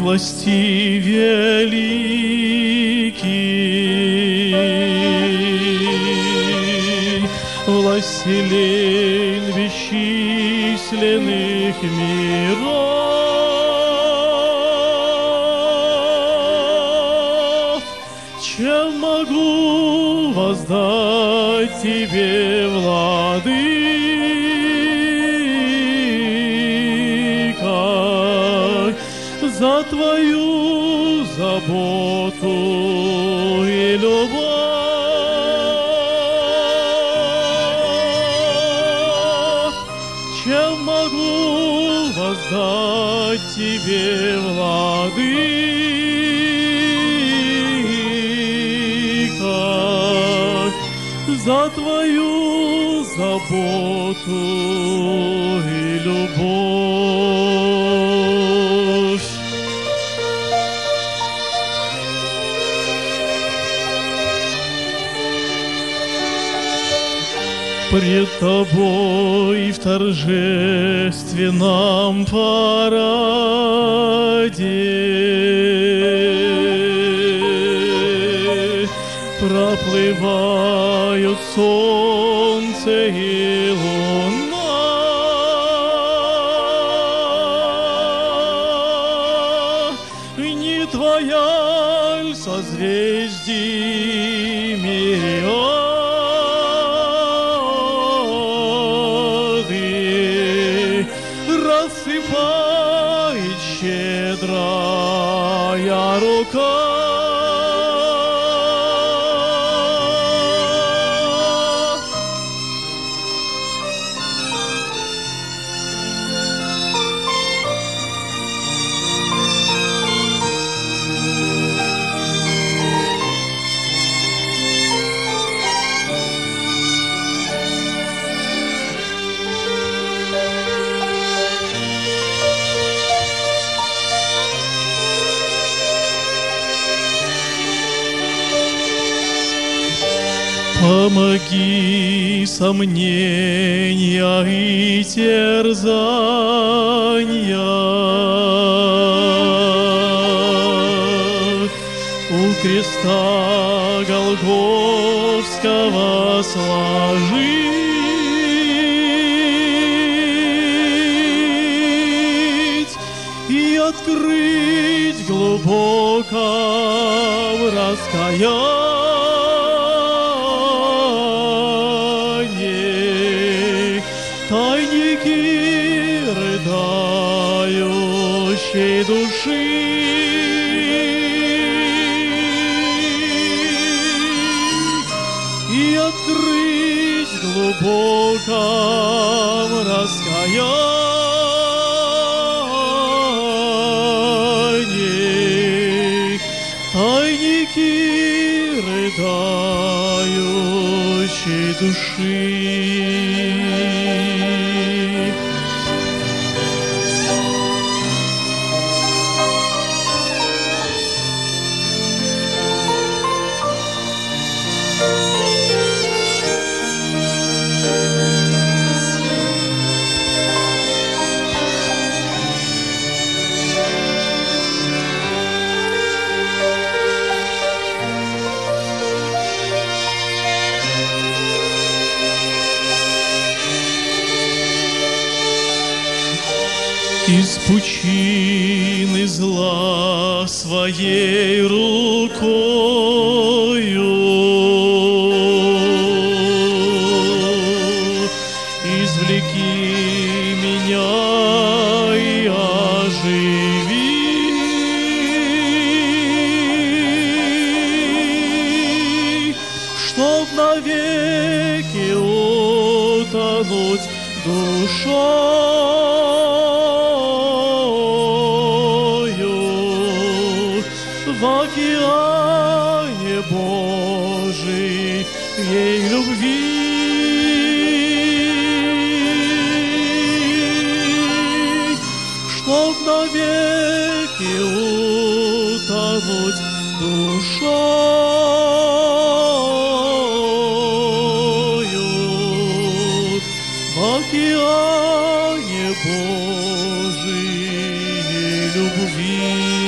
милости великий, властелин бесчисленных миров. Чем могу воздать тебе, Владыка, за твою заботу и любовь? Чем могу воздать тебе, Владыка, за твою заботу и любовь? Пред тобой в торжественном параде проплывают солнце и луна. Не твоя ль созвездий мириады рассыпает щедрая рука? Помоги сомнения и терзания у креста Голгофского сложить и открыть глубоко в раскаянии тайники рыдающей души. И открыть глубоко в раскаянии тайники рыдающей души. Из пучины зла своей рукою извлеки меня и оживи, чтоб навеки утонуть душою в океане Божией любви. Чтоб навеки утонуть душою в океане Божией любви.